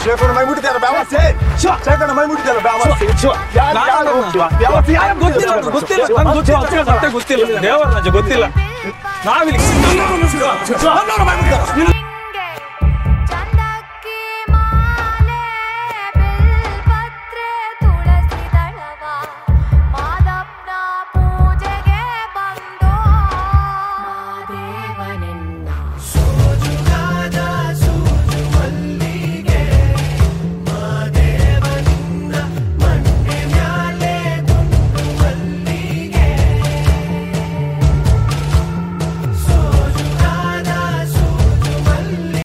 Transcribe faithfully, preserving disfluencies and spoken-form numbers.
ಶೇಖರ ಮೈ ಮುಟ್ಟಿದ್ಯಾರ ಬ್ಯಾವಸಿ ಶೇಖರ ಮೈ ಮುಟ್ಟಿದ್ಯಾರ ಬ್ಯಾವಸಿ ಗೊತ್ತಿಲ್ಲ ಗೊತ್ತಿಲ್ಲ ನಂಗೆ ಗೊತ್ತಿಲ್ಲ ಮತ್ತೆ ಗೊತ್ತಿಲ್ಲ ದೇವರಾಜ ಗೊತ್ತಿಲ್ಲ ನಾವಿಲ್ಲಿ